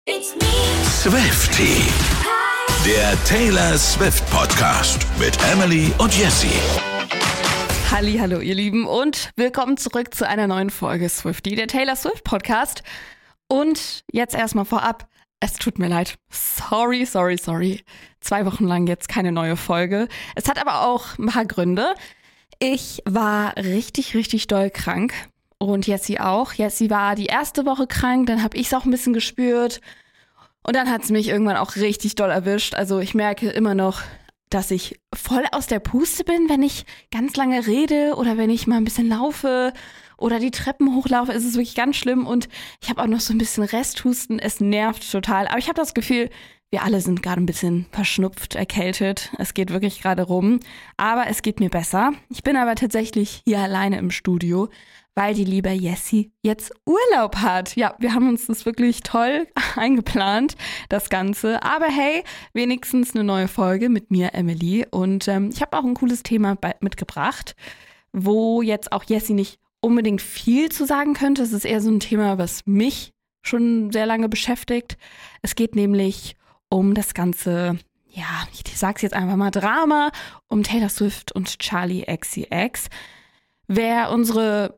Swiftie, der Taylor Swift Podcast mit Emily und Jessie. Hallo ihr Lieben und willkommen zurück zu einer neuen Folge Swiftie, der Taylor Swift Podcast. Und jetzt erstmal vorab, es tut mir leid. Sorry. 2 Wochen lang jetzt keine neue Folge. Es hat aber auch ein paar Gründe. Ich war richtig doll krank und Jessie auch. Jessie war die erste Woche krank, dann habe ich es auch ein bisschen gespürt. Und dann hat es mich irgendwann auch richtig doll erwischt. Also ich merke immer noch, dass ich voll aus der Puste bin, wenn ich ganz lange rede oder wenn ich mal ein bisschen laufe oder die Treppen hochlaufe. Ist es wirklich ganz schlimm und ich habe auch noch so ein bisschen Resthusten. Es nervt total. Aber ich habe das Gefühl, wir alle sind gerade ein bisschen verschnupft, erkältet. Es geht wirklich gerade rum. Aber es geht mir besser. Ich bin aber tatsächlich hier alleine im Studio, weil die liebe Jessie jetzt Urlaub hat. Ja, wir haben uns das wirklich toll eingeplant, das Ganze. Aber hey, wenigstens eine neue Folge mit mir, Emily. Und ich habe auch ein cooles Thema mitgebracht, wo jetzt auch Jessie nicht unbedingt viel zu sagen könnte. Es ist eher so ein Thema, was mich schon sehr lange beschäftigt. Es geht nämlich um das ganze, ja, ich sag's jetzt einfach mal, Drama um Taylor Swift und Charli XCX. Wer unser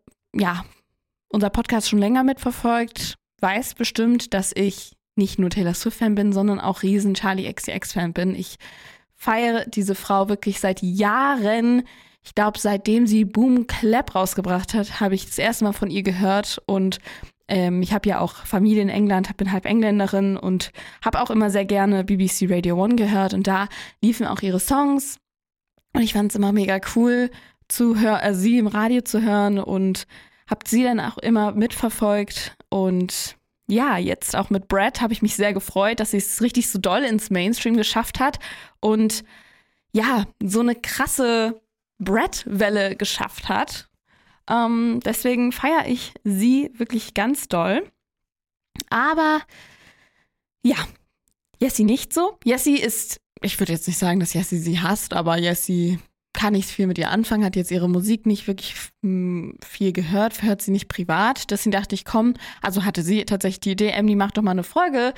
Podcast schon länger mitverfolgt, weiß bestimmt, dass ich nicht nur Taylor Swift-Fan bin, sondern auch riesen Charli XCX-Fan bin. Ich feiere diese Frau wirklich seit Jahren. Ich glaube, seitdem sie Boom Clap rausgebracht hat, habe ich das erste Mal von ihr gehört. Und ich habe ja auch Familie in England, bin halb Engländerin und habe auch immer sehr gerne BBC Radio 1 gehört. Und da liefen auch ihre Songs. Und ich fand es immer mega cool, sie im Radio zu hören und habe sie dann auch immer mitverfolgt. Und ja, jetzt auch mit Brad habe ich mich sehr gefreut, dass sie es richtig so doll ins Mainstream geschafft hat und ja, so eine krasse Brad-Welle geschafft hat. Deswegen feiere ich sie wirklich ganz doll. Aber ja, Jessie nicht so. Jessie ist, ich würde jetzt nicht sagen, dass Jessie sie hasst, aber Jessie kann nicht viel mit ihr anfangen, hat jetzt ihre Musik nicht wirklich viel gehört, hört sie nicht privat. Deswegen dachte ich, hatte sie tatsächlich die Idee, Emily, mach doch mal eine Folge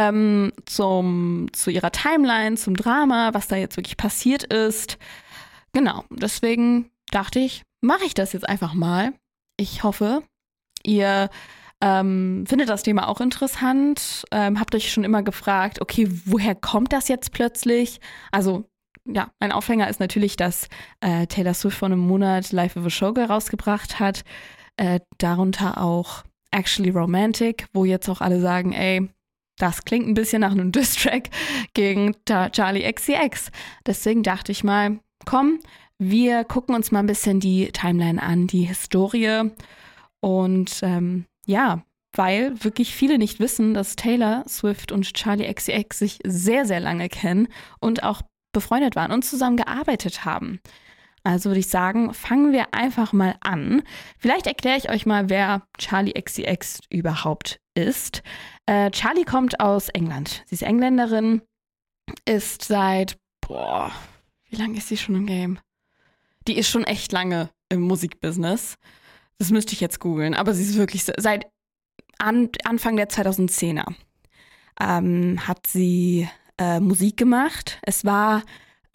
zu ihrer Timeline, zum Drama, was da jetzt wirklich passiert ist. Genau, deswegen dachte ich, mache ich das jetzt einfach mal. Ich hoffe, ihr findet das Thema auch interessant. Habt euch schon immer gefragt, okay, woher kommt das jetzt plötzlich? Also ja, mein Aufhänger ist natürlich, dass Taylor Swift vor einem Monat Life of a Showgirl rausgebracht hat. Darunter auch Actually Romantic, wo jetzt auch alle sagen, ey, das klingt ein bisschen nach einem Diss-Track gegen Charli XCX. Deswegen dachte ich mal, komm, wir gucken uns mal ein bisschen die Timeline an, die Historie. Und weil wirklich viele nicht wissen, dass Taylor Swift und Charli XCX sich sehr, sehr lange kennen und auch befreundet waren und zusammen gearbeitet haben. Also würde ich sagen, fangen wir einfach mal an. Vielleicht erkläre ich euch mal, wer Charli XCX überhaupt ist. Charli kommt aus England. Sie ist Engländerin, ist seit, wie lange ist sie schon im Game? Die ist schon echt lange im Musikbusiness. Das müsste ich jetzt googeln, aber sie ist wirklich seit Anfang der 2010er hat sie Musik gemacht. Es war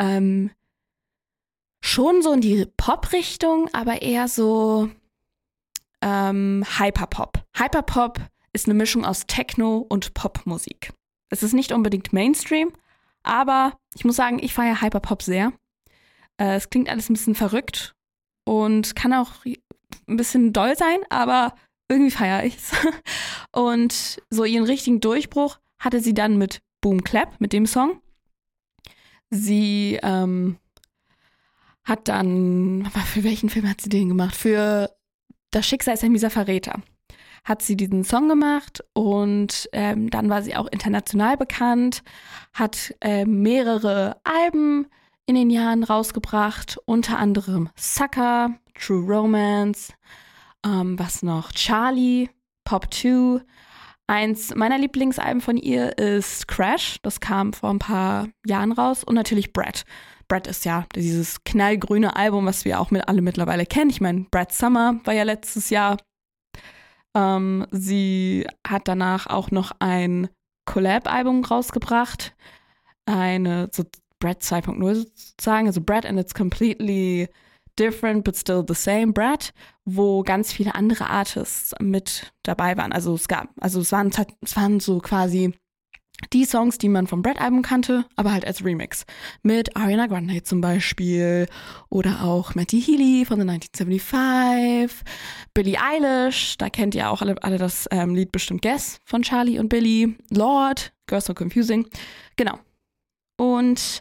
schon so in die Pop-Richtung, aber eher so Hyperpop. Hyperpop ist eine Mischung aus Techno und Popmusik. Es ist nicht unbedingt Mainstream, aber ich muss sagen, ich feiere Hyperpop sehr. Es klingt alles ein bisschen verrückt und kann auch ein bisschen doll sein, aber irgendwie feiere ich es. Und so ihren richtigen Durchbruch hatte sie dann mit Boom Clap, mit dem Song. Sie hat dann, für welchen Film hat sie den gemacht? Für Das Schicksal ist ein mieser Verräter. Hat sie diesen Song gemacht und dann war sie auch international bekannt, hat mehrere Alben in den Jahren rausgebracht, unter anderem Sucker, True Romance, was noch? Charli, Pop 2. Eins meiner Lieblingsalben von ihr ist Crash, das kam vor ein paar Jahren raus, und natürlich Brad. Brad ist ja dieses knallgrüne Album, was wir auch alle mittlerweile kennen. Ich meine, Brad Summer war ja letztes Jahr. Sie hat danach auch noch ein Collab-Album rausgebracht. Eine so Brad 2.0 sozusagen, also Brad and it's completely different but still the same Brad, wo ganz viele andere Artists mit dabei waren. Also es waren so quasi die Songs, die man vom Brad-Album kannte, aber halt als Remix. Mit Ariana Grande zum Beispiel oder auch Matty Healy von The 1975, Billie Eilish, da kennt ihr auch alle das Lied bestimmt Guess von Charli und Billie, Lorde, Girls So Confusing, genau. Und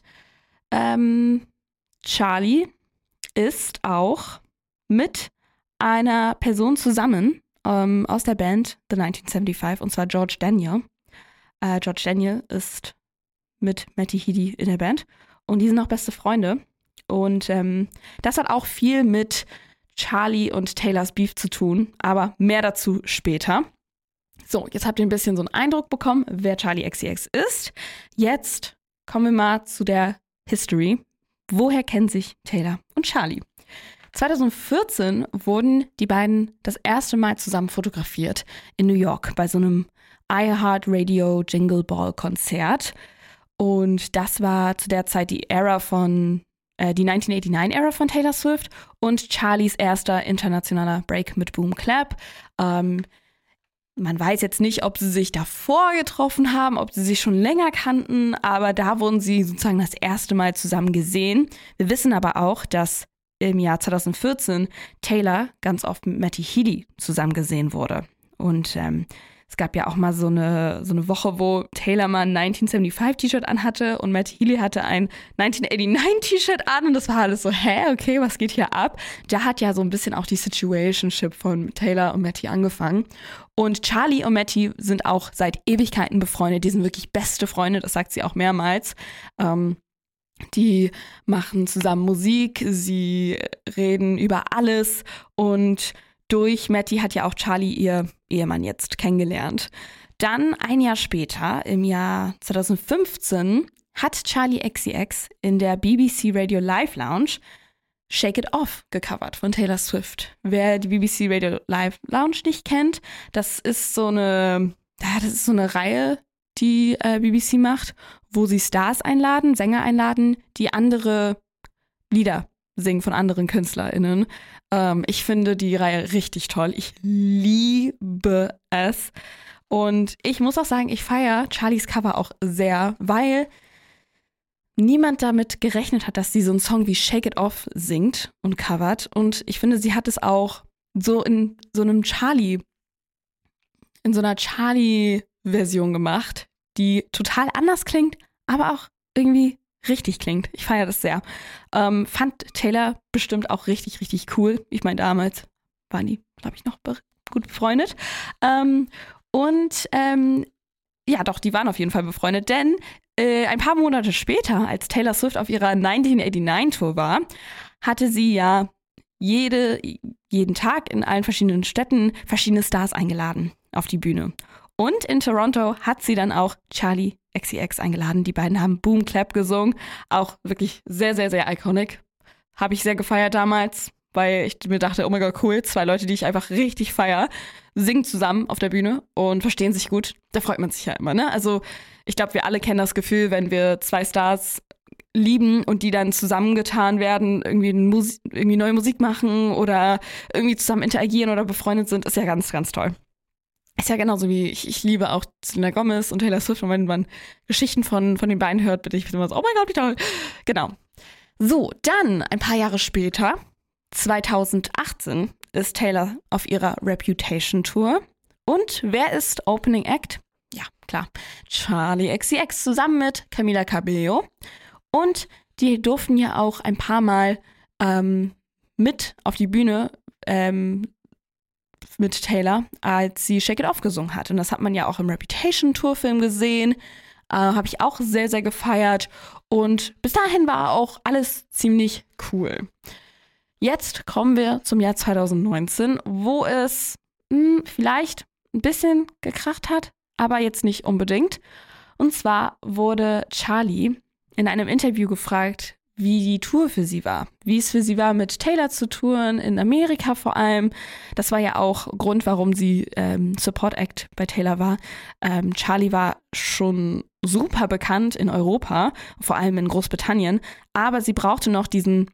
Charli ist auch mit einer Person zusammen aus der Band The 1975, und zwar George Daniel. George Daniel ist mit Matty Healy in der Band und die sind auch beste Freunde. Und das hat auch viel mit Charli und Taylors Beef zu tun, aber mehr dazu später. So, jetzt habt ihr ein bisschen so einen Eindruck bekommen, wer Charli XCX ist. Jetzt kommen wir mal zu der History. Woher kennen sich Taylor und Charli? 2014 wurden die beiden das erste Mal zusammen fotografiert in New York bei so einem iHeartRadio Jingle Ball Konzert. Und das war zu der Zeit die 1989-Ära von Taylor Swift und Charlis erster internationaler Break mit Boom Clap. Man weiß jetzt nicht, ob sie sich davor getroffen haben, ob sie sich schon länger kannten, aber da wurden sie sozusagen das erste Mal zusammen gesehen. Wir wissen aber auch, dass im Jahr 2014 Taylor ganz oft mit Matty Healy zusammen gesehen wurde. Und es gab ja auch mal so eine Woche, wo Taylor mal ein 1975-T-Shirt anhatte und Matty Healy hatte ein 1989-T-Shirt an und das war alles so, okay, was geht hier ab? Da hat ja so ein bisschen auch die Situationship von Taylor und Matty angefangen. Und Charli und Matty sind auch seit Ewigkeiten befreundet, die sind wirklich beste Freunde, das sagt sie auch mehrmals. Die machen zusammen Musik, sie reden über alles und durch Matty hat ja auch Charli ihr Ehemann jetzt kennengelernt. Dann ein Jahr später, im Jahr 2015, hat Charli XCX in der BBC Radio Live Lounge Shake It Off gecovert von Taylor Swift. Wer die BBC Radio Live Lounge nicht kennt, das ist so eine Reihe, die BBC macht, wo sie Stars einladen, Sänger einladen, die andere Lieder singen von anderen KünstlerInnen. Ich finde die Reihe richtig toll. Ich liebe es. Und ich muss auch sagen, ich feiere Charlis Cover auch sehr, weil niemand damit gerechnet hat, dass sie so einen Song wie Shake It Off singt und covert. Und ich finde, sie hat es auch so in so einer Charli-Version gemacht, die total anders klingt, aber auch irgendwie richtig klingt. Ich feiere das sehr. Fand Taylor bestimmt auch richtig, richtig cool. Ich meine, damals waren die, glaube ich, noch gut befreundet. Ja, doch, die waren auf jeden Fall befreundet, denn ein paar Monate später, als Taylor Swift auf ihrer 1989-Tour war, hatte sie ja jeden Tag in allen verschiedenen Städten verschiedene Stars eingeladen auf die Bühne. Und in Toronto hat sie dann auch Charli XCX eingeladen. Die beiden haben Boom Clap gesungen. Auch wirklich sehr, sehr, sehr iconic. Habe ich sehr gefeiert damals, weil ich mir dachte, oh mein Gott, cool, 2 Leute, die ich einfach richtig feiere, singen zusammen auf der Bühne und verstehen sich gut. Da freut man sich ja immer, ne? Also ich glaube, wir alle kennen das Gefühl, wenn wir 2 Stars lieben und die dann zusammengetan werden, irgendwie neue Musik machen oder irgendwie zusammen interagieren oder befreundet sind, ist ja ganz, ganz toll. Ist ja genauso wie ich liebe auch Selena Gomez und Taylor Swift und wenn man Geschichten von den beiden hört, bin ich immer so, oh mein Gott, wie toll. Genau. So, dann ein paar Jahre später, 2018, ist Taylor auf ihrer Reputation-Tour. Und wer ist Opening Act? Ja, klar, Charli XCX zusammen mit Camila Cabello. Und die durften ja auch ein paar Mal mit auf die Bühne mit Taylor, als sie Shake It Off gesungen hat. Und das hat man ja auch im Reputation-Tour-Film gesehen. Habe ich auch sehr, sehr gefeiert. Und bis dahin war auch alles ziemlich cool. Jetzt kommen wir zum Jahr 2019, wo es vielleicht ein bisschen gekracht hat, aber jetzt nicht unbedingt. Und zwar wurde Charli in einem Interview gefragt, wie die Tour für sie war. Wie es für sie war, mit Taylor zu touren, in Amerika vor allem. Das war ja auch Grund, warum sie Support Act bei Taylor war. Charli war schon super bekannt in Europa, vor allem in Großbritannien. Aber sie brauchte noch diesen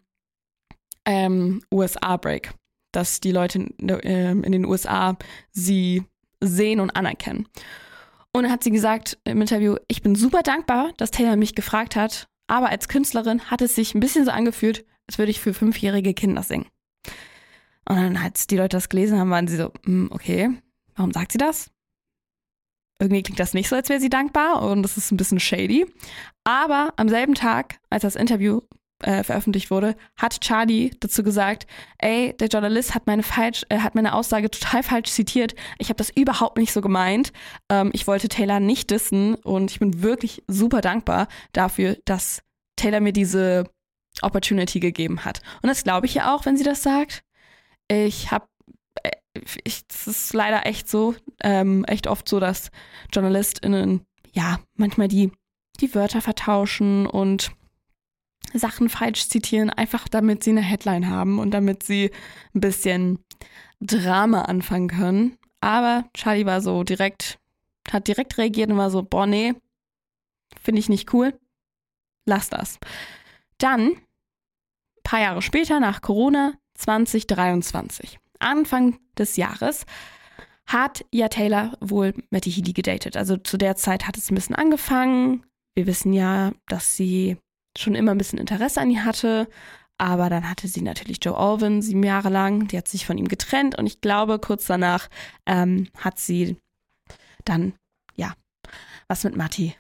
USA-Break, dass die Leute in den USA sie sehen und anerkennen. Und dann hat sie gesagt im Interview, ich bin super dankbar, dass Taylor mich gefragt hat, aber als Künstlerin hat es sich ein bisschen so angefühlt, als würde ich für 5-jährige Kinder singen. Und dann, als die Leute das gelesen haben, waren sie so, okay, warum sagt sie das? Irgendwie klingt das nicht so, als wäre sie dankbar und das ist ein bisschen shady. Aber am selben Tag, als das Interview veröffentlicht wurde, hat Charli dazu gesagt, ey, der Journalist hat meine Aussage total falsch zitiert. Ich habe das überhaupt nicht so gemeint. Ich wollte Taylor nicht dissen und ich bin wirklich super dankbar dafür, dass Taylor mir diese Opportunity gegeben hat. Und das glaube ich ja auch, wenn sie das sagt. Das ist leider echt so, echt oft so, dass JournalistInnen ja manchmal die Wörter vertauschen und Sachen falsch zitieren, einfach damit sie eine Headline haben und damit sie ein bisschen Drama anfangen können. Aber Charli war so hat direkt reagiert und war so, boah, nee, finde ich nicht cool, lass das. Dann, ein paar Jahre später, nach Corona, 2023, Anfang des Jahres, hat ja Taylor wohl Matty Healy gedatet. Also zu der Zeit hat es ein bisschen angefangen. Wir wissen ja, dass sie schon immer ein bisschen Interesse an ihr hatte, aber dann hatte sie natürlich Joe Alwyn 7 Jahre lang, die hat sich von ihm getrennt und ich glaube, kurz danach hat sie dann, ja, was mit Matty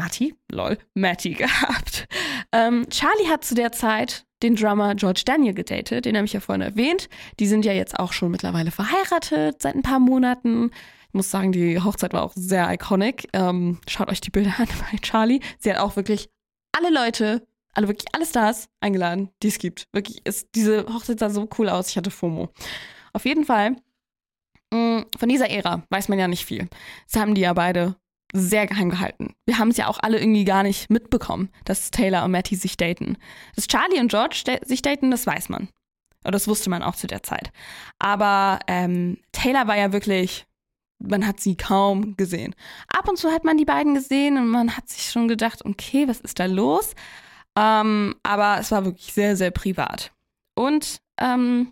gehabt. Charli hat zu der Zeit den Drummer George Daniel gedatet, den habe ich ja vorhin erwähnt. Die sind ja jetzt auch schon mittlerweile verheiratet, seit ein paar Monaten. Ich muss sagen, die Hochzeit war auch sehr iconic. Schaut euch die Bilder an bei Charli. Sie hat auch wirklich wirklich alle Stars eingeladen, die es gibt. Wirklich, diese Hochzeit sah so cool aus, ich hatte FOMO. Auf jeden Fall, von dieser Ära weiß man ja nicht viel. Das haben die ja beide sehr geheim gehalten. Wir haben es ja auch alle irgendwie gar nicht mitbekommen, dass Taylor und Matty sich daten. Dass Charli und George sich daten, das weiß man. Oder das wusste man auch zu der Zeit. Aber Taylor war ja wirklich, man hat sie kaum gesehen. Ab und zu hat man die beiden gesehen und man hat sich schon gedacht, okay, was ist da los? Aber es war wirklich sehr, sehr privat. Und man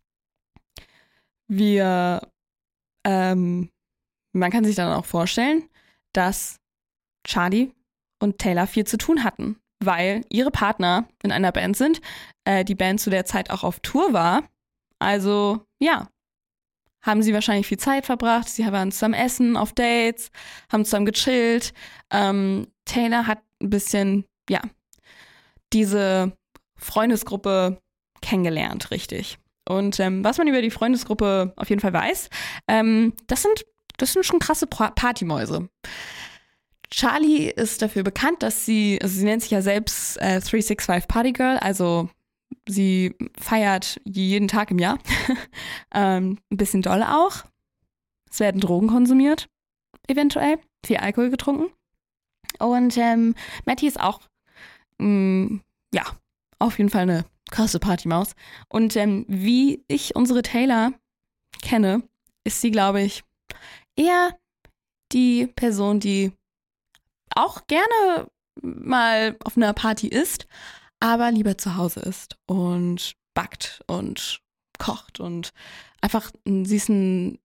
kann sich dann auch vorstellen, dass Charli und Taylor viel zu tun hatten, weil ihre Partner in einer Band sind, die Band zu der Zeit auch auf Tour war. Also, ja, haben sie wahrscheinlich viel Zeit verbracht. Sie waren zusammen essen, auf Dates, haben zusammen gechillt. Taylor hat ein bisschen, ja, diese Freundesgruppe kennengelernt, richtig. Und was man über die Freundesgruppe auf jeden Fall weiß, das sind schon krasse Partymäuse. Charli ist dafür bekannt, dass sie nennt sich ja selbst 365 Party Girl, also sie feiert jeden Tag im Jahr. Ein bisschen dolle auch. Es werden Drogen konsumiert, eventuell. Viel Alkohol getrunken. Und Matty ist auch, ja, auf jeden Fall eine krasse Partymaus. Und wie ich unsere Taylor kenne, ist sie, glaube ich, eher die Person, die auch gerne mal auf einer Party ist, aber lieber zu Hause ist und backt und kocht und einfach, sie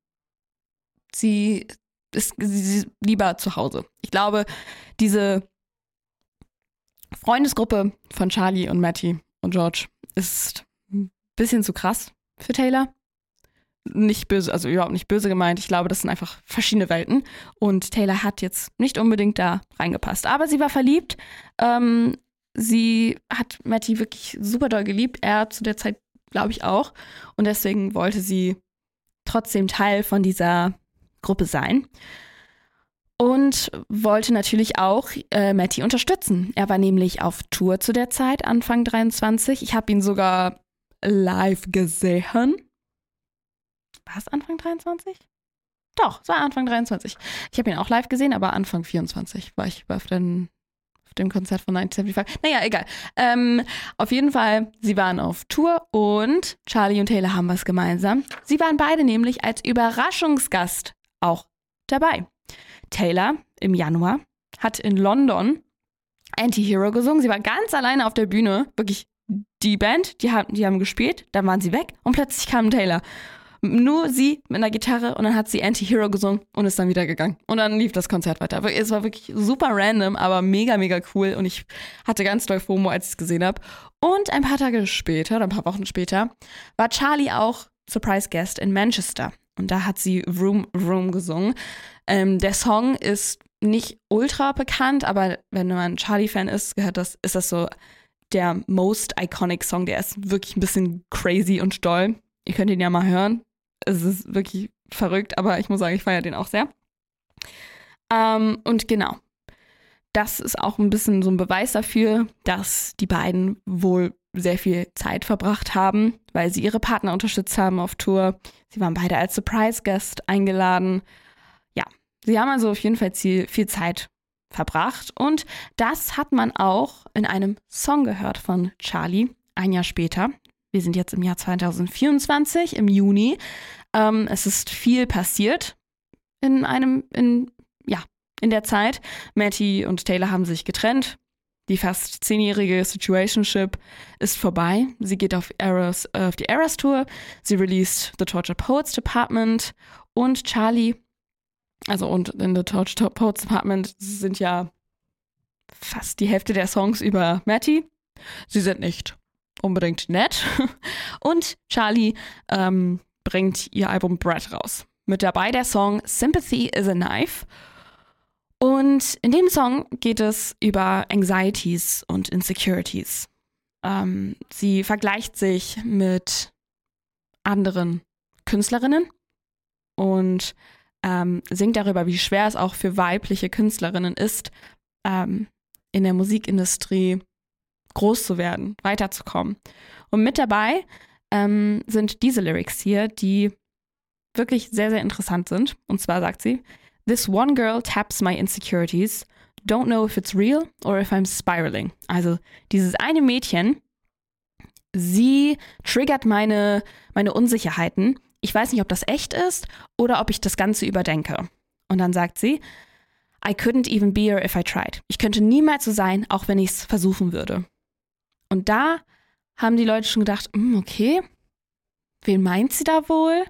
ist lieber zu Hause. Ich glaube, diese Freundesgruppe von Charli und Matty und George ist ein bisschen zu krass für Taylor. Nicht böse, also überhaupt nicht böse gemeint. Ich glaube, das sind einfach verschiedene Welten. Und Taylor hat jetzt nicht unbedingt da reingepasst. Aber sie war verliebt. Sie hat Matty wirklich super doll geliebt. Er zu der Zeit, glaube ich, auch. Und deswegen wollte sie trotzdem Teil von dieser Gruppe sein. Und wollte natürlich auch Matty unterstützen. Er war nämlich auf Tour zu der Zeit, Anfang 23. Ich habe ihn sogar live gesehen. War es Anfang 23? Doch, es war Anfang 23. Ich habe ihn auch live gesehen, aber Anfang 24 war ich auf den auf dem Konzert von 1975. Naja, egal. Auf jeden Fall, sie waren auf Tour und Charli und Taylor haben was gemeinsam. Sie waren beide nämlich als Überraschungsgast auch dabei. Taylor im Januar hat in London Anti-Hero gesungen. Sie war ganz alleine auf der Bühne. Wirklich die Band, die haben gespielt, dann waren sie weg und plötzlich kam Taylor. Nur sie mit einer Gitarre und dann hat sie Anti-Hero gesungen und ist dann wieder gegangen. Und dann lief das Konzert weiter. Es war wirklich super random, aber mega, mega cool. Und ich hatte ganz doll FOMO, als ich es gesehen habe. Und ein paar Tage später, oder ein paar Wochen später, war Charli auch Surprise Guest in Manchester. Und da hat sie Vroom Vroom gesungen. Der Song ist nicht ultra bekannt, aber wenn man Charli-Fan ist, ist das so der most iconic Song. Der ist wirklich ein bisschen crazy und doll. Ihr könnt ihn ja mal hören. Es ist wirklich verrückt, aber ich muss sagen, ich feiere den auch sehr. Und genau, das ist auch ein bisschen so ein Beweis dafür, dass die beiden wohl sehr viel Zeit verbracht haben, weil sie ihre Partner unterstützt haben auf Tour. Sie waren beide als Surprise-Guest eingeladen. Ja, sie haben also auf jeden Fall viel Zeit verbracht. Und das hat man auch in einem Song gehört von Charli, ein Jahr später. Wir sind jetzt im Jahr 2024, im Juni. Es ist viel passiert in der Zeit. Matty und Taylor haben sich getrennt. Die fast 10-jährige Situationship ist vorbei. Sie geht auf die Eras Tour. Sie released The Tortured Poets Department. Und Charli, und in The Tortured Poets Department sind ja fast die Hälfte der Songs über Matty. Sie sind nicht unbedingt nett. Und Charli bringt ihr Album Bread raus. Mit dabei der Song Sympathy is a Knife. Und in dem Song geht es über Anxieties und Insecurities. Sie vergleicht sich mit anderen Künstlerinnen und singt darüber, wie schwer es auch für weibliche Künstlerinnen ist, in der Musikindustrie groß zu werden, weiterzukommen. Und mit dabei sind diese Lyrics hier, die wirklich sehr, sehr interessant sind. Und zwar sagt sie: This one girl taps my insecurities. Don't know if it's real or if I'm spiraling. Also dieses eine Mädchen, sie triggert meine Unsicherheiten. Ich weiß nicht, ob das echt ist oder ob ich das Ganze überdenke. Und dann sagt sie: I couldn't even be her if I tried. Ich könnte niemals so sein, auch wenn ich es versuchen würde. Und da haben die Leute schon gedacht, okay, wen meint sie da wohl?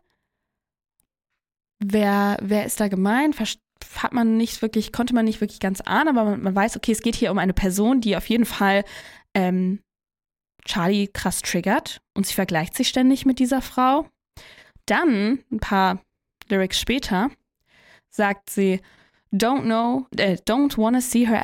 Wer ist da gemeint? Konnte man nicht wirklich ganz ahnen, aber man weiß, okay, es geht hier um eine Person, die auf jeden Fall Charli krass triggert und sie vergleicht sich ständig mit dieser Frau. Dann, ein paar Lyrics später, sagt sie: Don't wanna see her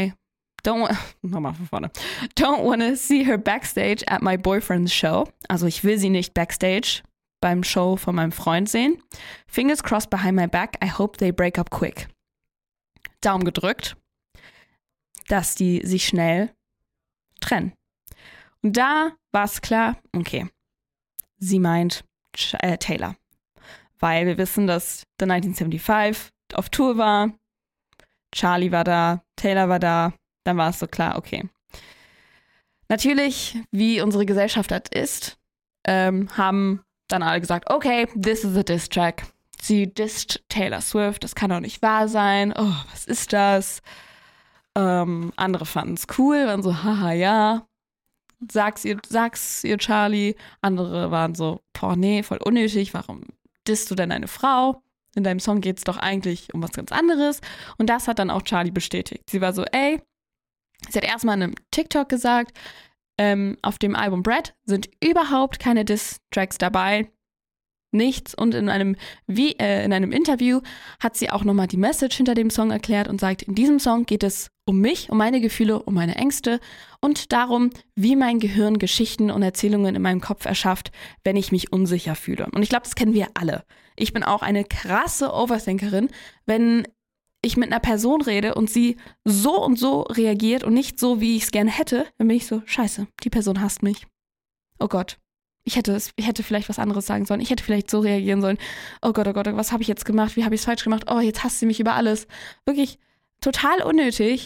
backstage at my boyfriend's show. Also ich will sie nicht backstage beim Show von meinem Freund sehen. Fingers crossed behind my back. I hope they break up quick. Daumen gedrückt, dass die sich schnell trennen. Und da war es klar, okay, sie meint Taylor. Weil wir wissen, dass The 1975 auf Tour war, Charli war da, Taylor war da, dann war es so klar, okay. Natürlich, wie unsere Gesellschaft das ist, haben dann alle gesagt, okay, this is a diss track. Sie disst Taylor Swift, das kann doch nicht wahr sein. Oh, was ist das? Andere fanden es cool, waren so, haha, ja. Sag's ihr Charli. Andere waren so, boah, nee, voll unnötig. Warum disst du denn eine Frau? In deinem Song geht's doch eigentlich um was ganz anderes. Und das hat dann auch Charli bestätigt. Sie war so, sie hat erstmal in einem TikTok gesagt, auf dem Album Bread sind überhaupt keine Diss-Tracks dabei. Nichts. Und in einem Interview hat sie auch nochmal die Message hinter dem Song erklärt und sagt, in diesem Song geht es um mich, um meine Gefühle, um meine Ängste und darum, wie mein Gehirn Geschichten und Erzählungen in meinem Kopf erschafft, wenn ich mich unsicher fühle. Und ich glaube, das kennen wir alle. Ich bin auch eine krasse Overthinkerin, wenn ich mit einer Person rede und sie so und so reagiert und nicht so, wie ich es gerne hätte, dann bin ich so, scheiße, die Person hasst mich. Oh Gott. Ich hätte vielleicht was anderes sagen sollen. Ich hätte vielleicht so reagieren sollen. Oh Gott, was habe ich jetzt gemacht? Wie habe ich es falsch gemacht? Oh, jetzt hasst sie mich über alles. Wirklich total unnötig.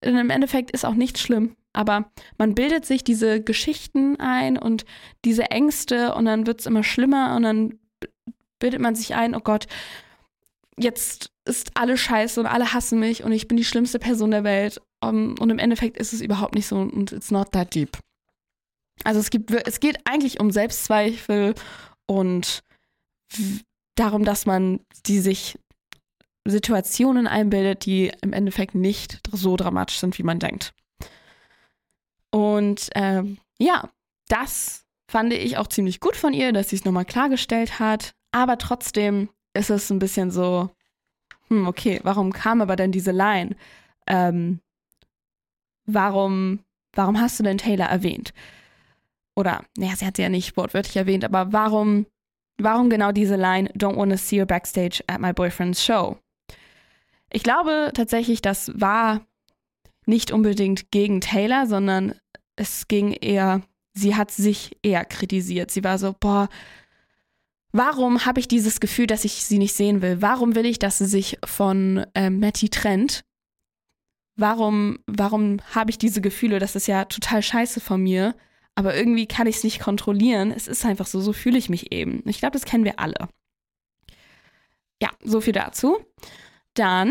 im Endeffekt ist auch nichts schlimm, aber man bildet sich diese Geschichten ein und diese Ängste und dann wird es immer schlimmer und dann bildet man sich ein, oh Gott, jetzt ist alles scheiße und alle hassen mich und ich bin die schlimmste Person der Welt. Und im Endeffekt ist es überhaupt nicht so und it's not that deep. Also es geht eigentlich um Selbstzweifel und darum, dass man sich Situationen einbildet, die im Endeffekt nicht so dramatisch sind, wie man denkt. Und das fand ich auch ziemlich gut von ihr, dass sie es nochmal klargestellt hat. Aber trotzdem ist es ein bisschen so, okay, warum kam aber denn diese Line? Warum hast du denn Taylor erwähnt? Oder, sie hat sie ja nicht wortwörtlich erwähnt, aber warum genau diese Line, don't wanna see her backstage at my boyfriend's show? Ich glaube tatsächlich, das war nicht unbedingt gegen Taylor, sondern es ging eher, sie hat sich eher kritisiert. Sie war so, warum habe ich dieses Gefühl, dass ich sie nicht sehen will? Warum will ich, dass sie sich von Matty trennt? Warum habe ich diese Gefühle? Das ist ja total scheiße von mir. Aber irgendwie kann ich es nicht kontrollieren. Es ist einfach so fühle ich mich eben. Ich glaube, das kennen wir alle. Ja, so viel dazu. Dann,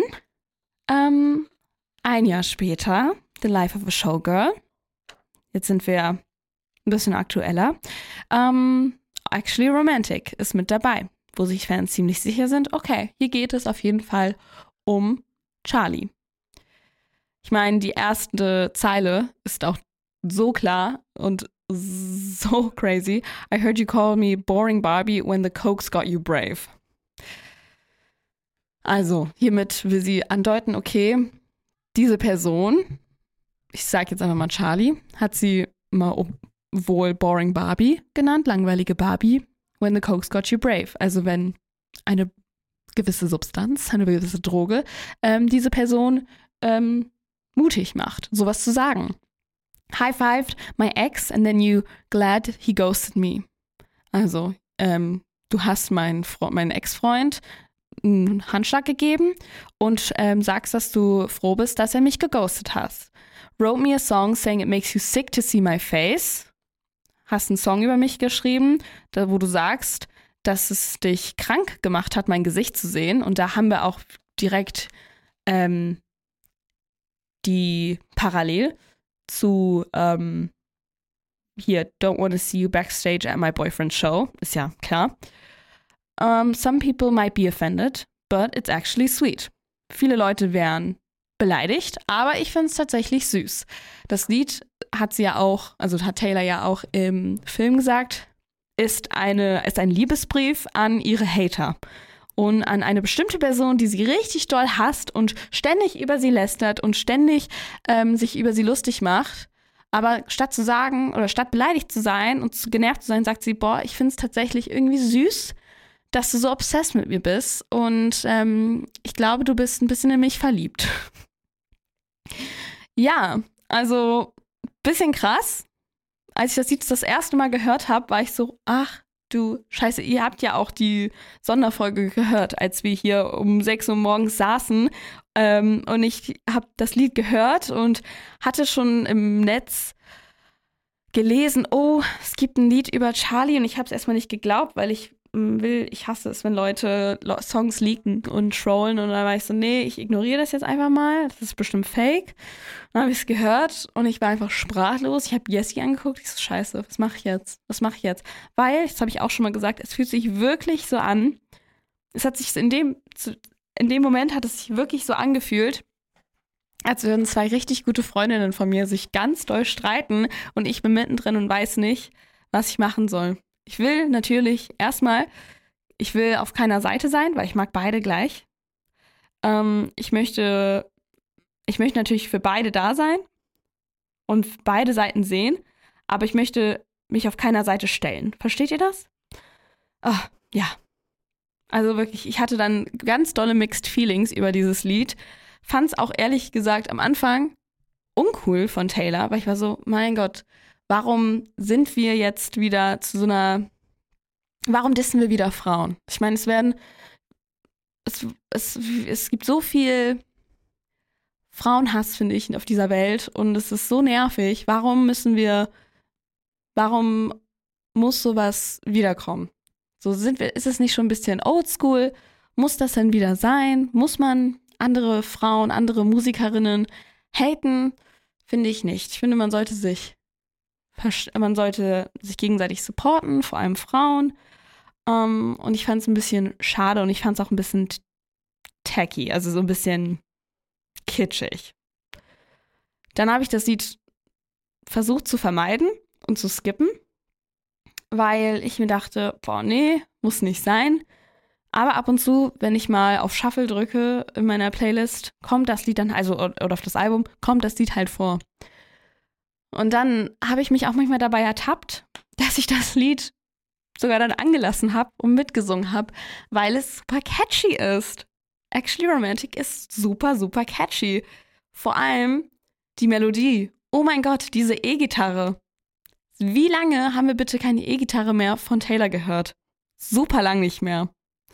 ein Jahr später, The Life of a Showgirl. Jetzt sind wir ein bisschen aktueller. Actually Romantic ist mit dabei, wo sich Fans ziemlich sicher sind, okay, hier geht es auf jeden Fall um Charlie. Ich meine, die erste Zeile ist auch so klar und so crazy. I heard you call me boring Barbie when the Cokes got you brave. Also, hiermit will sie andeuten, okay, diese Person, ich sage jetzt einfach mal Charlie, hat sie mal wohl Boring Barbie genannt, langweilige Barbie, when the Cokes got you brave. Also wenn eine gewisse Substanz, eine gewisse Droge, diese Person mutig macht, sowas zu sagen. High-fived my ex and then you glad he ghosted me. Also, du hast meinen Ex-Freund einen Handschlag gegeben und sagst, dass du froh bist, dass er mich geghostet hat. Wrote me a song saying it makes you sick to see my face. Hast einen Song über mich geschrieben, wo du sagst, dass es dich krank gemacht hat, mein Gesicht zu sehen. Und da haben wir auch direkt die Parallel zu hier, don't wanna see you backstage at my boyfriend's show. Ist ja klar. Some people might be offended, but it's actually sweet. Viele Leute wären beleidigt, aber ich finde es tatsächlich süß. Das Lied hat Taylor ja auch im Film gesagt, ist ein Liebesbrief an ihre Hater und an eine bestimmte Person, die sie richtig doll hasst und ständig über sie lästert und ständig sich über sie lustig macht. Aber statt beleidigt zu sein und genervt zu sein, sagt sie, ich finde es tatsächlich irgendwie süß, dass du so obsessed mit mir bist und ich glaube, du bist ein bisschen in mich verliebt. Ja, also bisschen krass. Als ich das Lied das erste Mal gehört habe, war ich so, ach du Scheiße, ihr habt ja auch die Sonderfolge gehört, als wir hier um 6 Uhr morgens saßen und ich habe das Lied gehört und hatte schon im Netz gelesen, es gibt ein Lied über Charlie und ich habe es erstmal nicht geglaubt, weil ich hasse es, wenn Leute Songs leaken und trollen und dann war ich so, nee, ich ignoriere das jetzt einfach mal, das ist bestimmt fake. Dann habe ich es gehört und ich war einfach sprachlos. Ich habe Jessie angeguckt, ich so, scheiße, was mache ich jetzt? Weil, das habe ich auch schon mal gesagt, es fühlt sich wirklich so an, es hat sich in dem Moment hat es sich wirklich so angefühlt, als würden 2 richtig gute Freundinnen von mir sich ganz doll streiten und ich bin mittendrin und weiß nicht, was ich machen soll. Ich will natürlich auf keiner Seite sein, weil ich mag beide gleich. Ich möchte natürlich für beide da sein und beide Seiten sehen, aber ich möchte mich auf keiner Seite stellen. Versteht ihr das? Ja. Also wirklich, ich hatte dann ganz dolle Mixed Feelings über dieses Lied. Fand es auch ehrlich gesagt am Anfang uncool von Taylor, weil ich war so, mein Gott, warum sind wir jetzt wieder warum dissen wir wieder Frauen? Ich meine, es gibt so viel Frauenhass, finde ich, auf dieser Welt. Und es ist so nervig. Warum muss sowas wiederkommen? Ist es nicht schon ein bisschen oldschool? Muss das denn wieder sein? Muss man andere Frauen, andere Musikerinnen haten? Finde ich nicht. Ich finde, man sollte sich gegenseitig supporten, vor allem Frauen. Und ich fand es ein bisschen schade und ich fand es auch ein bisschen tacky, also so ein bisschen kitschig. Dann habe ich das Lied versucht zu vermeiden und zu skippen, weil ich mir dachte, boah, nee, muss nicht sein. Aber ab und zu, wenn ich mal auf Shuffle drücke in meiner Playlist, kommt das Lied dann, oder auf das Album, kommt das Lied halt vor. Und dann habe ich mich auch manchmal dabei ertappt, dass ich das Lied sogar dann angelassen habe und mitgesungen habe, weil es super catchy ist. Actually Romantic ist super, super catchy. Vor allem die Melodie. Oh mein Gott, diese E-Gitarre. Wie lange haben wir bitte keine E-Gitarre mehr von Taylor gehört? Super lang nicht mehr.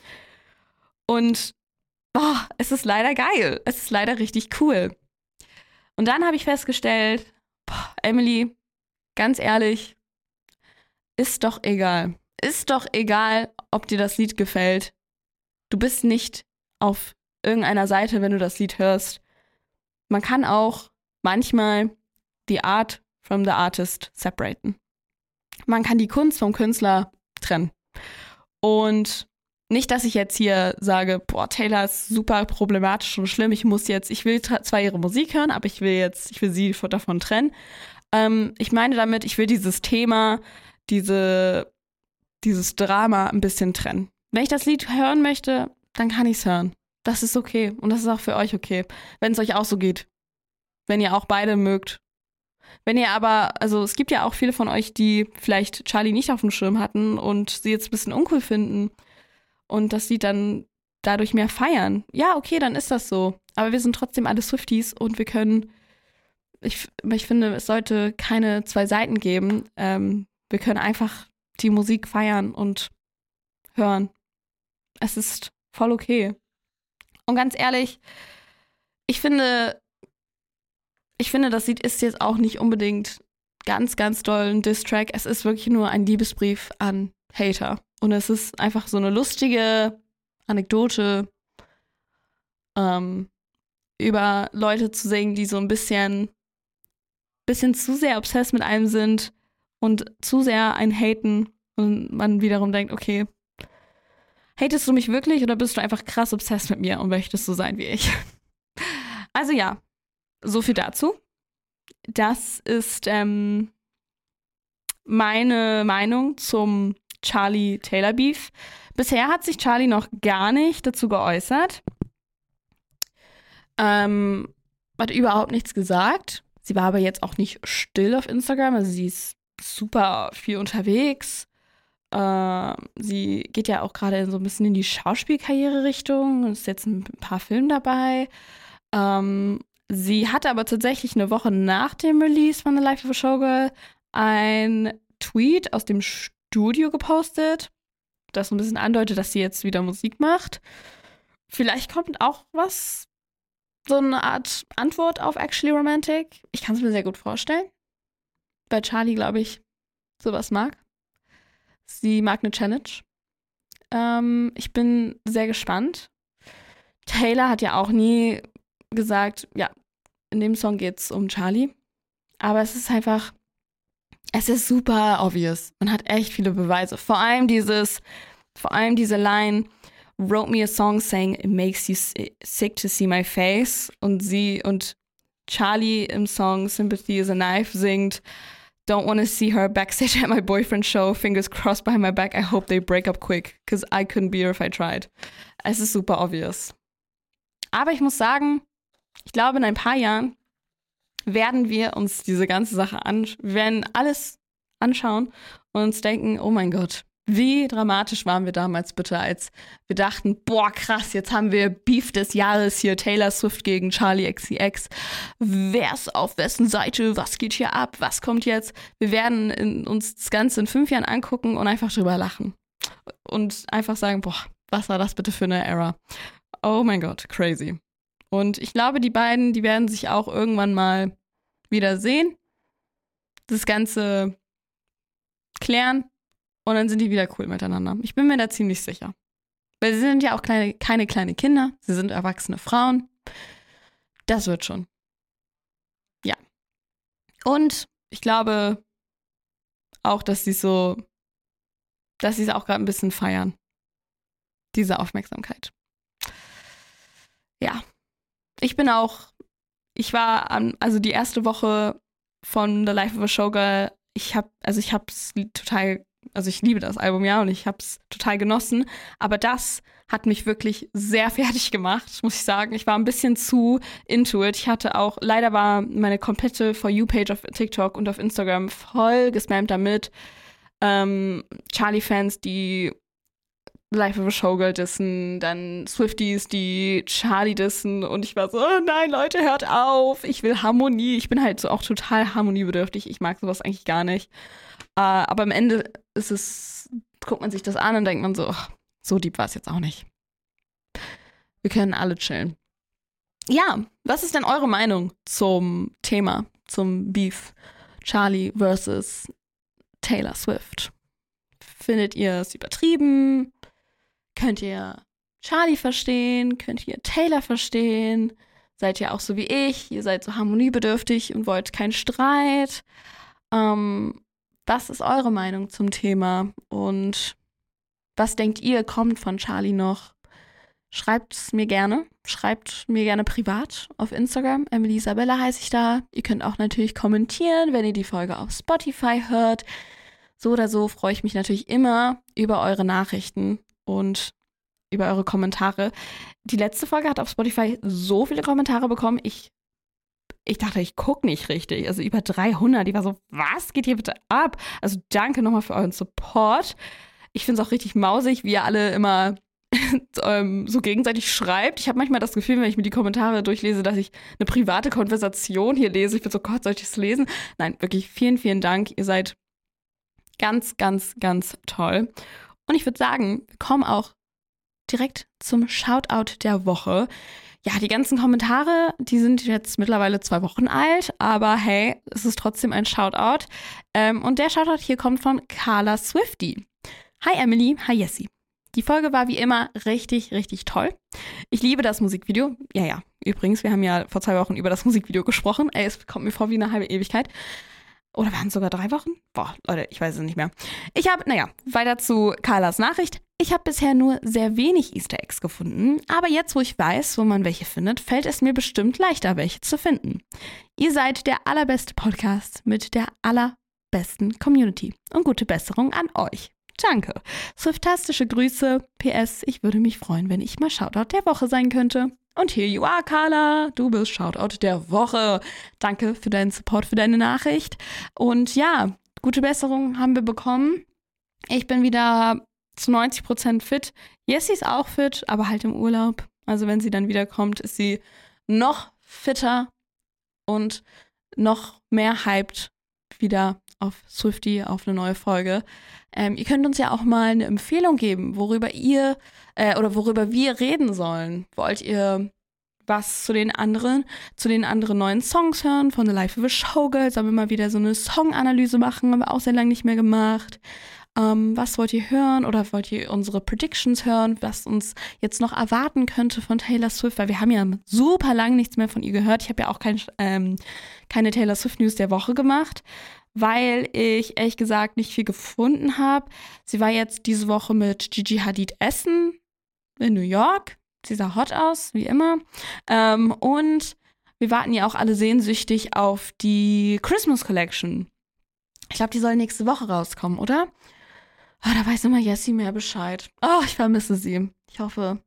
Und es ist leider geil. Es ist leider richtig cool. Und dann habe ich festgestellt, Emily, ganz ehrlich, ist doch egal. Ist doch egal, ob dir das Lied gefällt. Du bist nicht auf irgendeiner Seite, wenn du das Lied hörst. Man kann auch manchmal die Art from the artist separaten. Man kann die Kunst vom Künstler trennen. Und nicht, dass ich jetzt hier sage, Taylor ist super problematisch und schlimm, ich will zwar ihre Musik hören, aber ich will sie davon trennen. Ich meine damit, ich will dieses Thema, dieses Drama ein bisschen trennen. Wenn ich das Lied hören möchte, dann kann ich es hören. Das ist okay und das ist auch für euch okay, wenn es euch auch so geht. Wenn ihr auch beide mögt. Wenn ihr aber, also es gibt ja auch viele von euch, die vielleicht Charli nicht auf dem Schirm hatten und sie jetzt ein bisschen uncool finden und das Lied dann dadurch mehr feiern. Ja, okay, dann ist das so. Aber wir sind trotzdem alle Swifties und wir können, ich finde, es sollte keine zwei Seiten geben. Wir können einfach die Musik feiern und hören. Es ist voll okay. Und ganz ehrlich, ich finde, das Lied ist jetzt auch nicht unbedingt ganz, ganz doll ein Diss-Track. Es ist wirklich nur ein Liebesbrief an Hater. Und es ist einfach so eine lustige Anekdote, über Leute zu singen, die so ein bisschen zu sehr obsessed mit einem sind und zu sehr einen haten. Und man wiederum denkt, okay, hatest du mich wirklich oder bist du einfach krass obsessed mit mir und möchtest so sein wie ich? Also ja, so viel dazu. Das ist meine Meinung zum Charli-Taylor-Beef. Bisher hat sich Charli noch gar nicht dazu geäußert. Hat überhaupt nichts gesagt. Sie war aber jetzt auch nicht still auf Instagram. Also sie ist super viel unterwegs. Sie geht ja auch gerade so ein bisschen in die Schauspielkarriere-Richtung. Ist jetzt ein paar Filme dabei. Sie hatte aber tatsächlich eine Woche nach dem Release von The Life of a Showgirl ein Tweet aus dem Studio gepostet, das so ein bisschen andeutet, dass sie jetzt wieder Musik macht. Vielleicht kommt auch so eine Art Antwort auf Actually Romantic. Ich kann es mir sehr gut vorstellen. Weil Charli, glaube ich, sowas mag. Sie mag eine Challenge. Ich bin sehr gespannt. Taylor hat ja auch nie gesagt, ja, in dem Song geht's um Charli. Aber es ist super obvious. Man hat echt viele Beweise. Vor allem diese Line, wrote me a song saying it makes you sick to see my face. Und Charli im Song Sympathy is a Knife singt, don't want to see her backstage at my boyfriend's show, fingers crossed behind my back, I hope they break up quick, because I couldn't be her if I tried. Es ist super obvious. Aber ich muss sagen, ich glaube, in ein paar Jahren werden wir uns diese ganze Sache wir werden alles anschauen und uns denken, oh mein Gott, wie dramatisch waren wir damals bitte, als wir dachten, boah, krass, jetzt haben wir Beef des Jahres hier, Taylor Swift gegen Charli XCX. Wer ist auf wessen Seite? Was geht hier ab? Was kommt jetzt? Wir werden uns das Ganze in 5 Jahren angucken und einfach drüber lachen. Und einfach sagen, boah, was war das bitte für eine Era? Oh mein Gott, crazy. Und ich glaube, die beiden, die werden sich auch irgendwann mal wieder sehen, das Ganze klären und dann sind die wieder cool miteinander. Ich bin mir da ziemlich sicher. Weil sie sind ja auch keine kleine Kinder, sie sind erwachsene Frauen. Das wird schon. Ja. Und ich glaube auch, dass sie es auch gerade ein bisschen feiern. Diese Aufmerksamkeit. Ja. Ich war also die erste Woche von The Life of a Showgirl, ich liebe das Album, ja, und ich hab's total genossen, aber das hat mich wirklich sehr fertig gemacht, muss ich sagen. Ich war ein bisschen zu into it. Leider war meine komplette For You-Page auf TikTok und auf Instagram voll gespammt damit. Charlie-Fans, die Life of a Showgirl dissen, dann Swifties, die Charlie dissen und ich war so, oh nein, Leute, hört auf, ich will Harmonie. Ich bin halt so auch total harmoniebedürftig, ich mag sowas eigentlich gar nicht. Aber am Ende guckt man sich das an und denkt man so, so deep war es jetzt auch nicht. Wir können alle chillen. Ja, was ist denn eure Meinung zum Thema, zum Beef Charlie versus Taylor Swift? Findet ihr es übertrieben? Könnt ihr Charlie verstehen? Könnt ihr Taylor verstehen? Seid ihr auch so wie ich? Ihr seid so harmoniebedürftig und wollt keinen Streit? Was ist eure Meinung zum Thema? Und was denkt ihr, kommt von Charlie noch? Schreibt es mir gerne. Schreibt mir gerne privat auf Instagram. Emily Isabella heiße ich da. Ihr könnt auch natürlich kommentieren, wenn ihr die Folge auf Spotify hört. So oder so freue ich mich natürlich immer über eure Nachrichten und über eure Kommentare. Die letzte Folge hat auf Spotify so viele Kommentare bekommen. Ich dachte, ich gucke nicht richtig. Also über 300. Die war so, was geht hier bitte ab? Also danke nochmal für euren Support. Ich finde es auch richtig mausig, wie ihr alle immer so gegenseitig schreibt. Ich habe manchmal das Gefühl, wenn ich mir die Kommentare durchlese, dass ich eine private Konversation hier lese. Ich bin so, Gott, soll ich das lesen? Nein, wirklich vielen, vielen Dank. Ihr seid ganz, ganz, ganz toll. Und ich würde sagen, wir kommen auch direkt zum Shoutout der Woche. Ja, die ganzen Kommentare, die sind jetzt mittlerweile 2 Wochen alt, aber hey, es ist trotzdem ein Shoutout. Und der Shoutout hier kommt von Carla Swifty. Hi Emily, hi Jessie. Die Folge war wie immer richtig, richtig toll. Ich liebe das Musikvideo. Ja, übrigens, wir haben ja vor 2 Wochen über das Musikvideo gesprochen. Ey, es kommt mir vor wie eine halbe Ewigkeit. Oder waren es sogar 3 Wochen? Boah, Leute, ich weiß es nicht mehr. Weiter zu Carlas Nachricht. Ich habe bisher nur sehr wenig Easter Eggs gefunden, aber jetzt, wo ich weiß, wo man welche findet, fällt es mir bestimmt leichter, welche zu finden. Ihr seid der allerbeste Podcast mit der allerbesten Community und gute Besserung an euch. Danke. Swiftastische Grüße. PS, ich würde mich freuen, wenn ich mal Shoutout der Woche sein könnte. Und here you are, Carla. Du bist Shoutout der Woche. Danke für deinen Support, für deine Nachricht. Und ja, gute Besserung haben wir bekommen. Ich bin wieder zu 90% fit. Jessie ist auch fit, aber halt im Urlaub. Also wenn sie dann wiederkommt, ist sie noch fitter und noch mehr hyped wieder auf Swiftie, auf eine neue Folge. Ihr könnt uns ja auch mal eine Empfehlung geben, worüber wir reden sollen. Wollt ihr was zu den anderen neuen Songs hören von The Life of a Showgirl? Sollen wir mal wieder so eine Songanalyse machen? Haben wir auch sehr lange nicht mehr gemacht. Was wollt ihr hören oder wollt ihr unsere Predictions hören, was uns jetzt noch erwarten könnte von Taylor Swift? Weil wir haben ja super lang nichts mehr von ihr gehört. Ich habe ja auch keine Taylor Swift News der Woche gemacht, weil ich ehrlich gesagt nicht viel gefunden habe. Sie war jetzt diese Woche mit Gigi Hadid essen in New York. Sie sah hot aus, wie immer. Und wir warten ja auch alle sehnsüchtig auf die Christmas Collection. Ich glaube, die soll nächste Woche rauskommen, oder? Oh, da weiß immer Jessie mehr Bescheid. Oh, ich vermisse sie. Ich hoffe,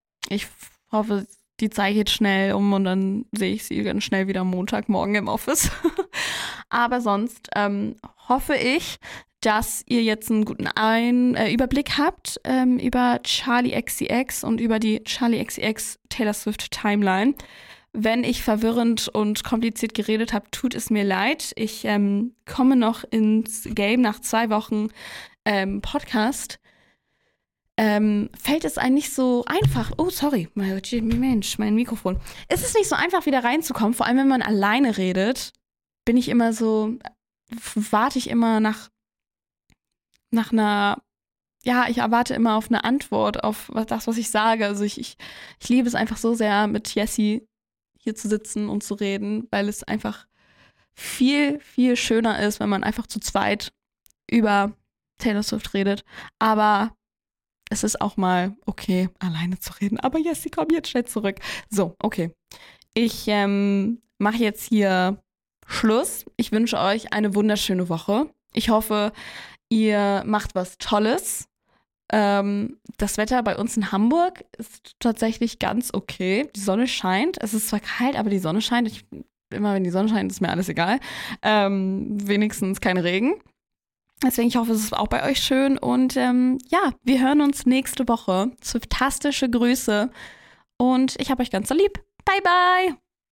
die Zeit geht schnell um und dann sehe ich sie ganz schnell wieder Montagmorgen im Office. Aber sonst hoffe ich, dass ihr jetzt einen guten Überblick habt über Charli XCX und über die Charli XCX Taylor Swift Timeline. Wenn ich verwirrend und kompliziert geredet habe, tut es mir leid. Ich komme noch ins Game nach 2 Wochen Podcast. fällt es einem nicht so einfach. Oh, sorry, Mensch, mein Mikrofon. Es ist nicht so einfach, wieder reinzukommen, vor allem wenn man alleine redet, bin ich immer so, warte ich immer nach einer, ja, ich erwarte immer auf eine Antwort auf das, was ich sage. Also ich liebe es einfach so sehr, mit Jessie hier zu sitzen und zu reden, weil es einfach viel, viel schöner ist, wenn man einfach zu zweit über Taylor Swift redet. Aber es ist auch mal okay, alleine zu reden. Aber Jessie, komm jetzt schnell zurück. So, okay. Ich mache jetzt hier Schluss. Ich wünsche euch eine wunderschöne Woche. Ich hoffe, ihr macht was Tolles. Das Wetter bei uns in Hamburg ist tatsächlich ganz okay. Die Sonne scheint. Es ist zwar kalt, aber die Sonne scheint. Immer wenn die Sonne scheint, ist mir alles egal. Wenigstens kein Regen. Deswegen, ich hoffe, es ist auch bei euch schön. Und ja, wir hören uns nächste Woche. Fantastische Grüße. Und ich habe euch ganz so lieb. Bye, bye.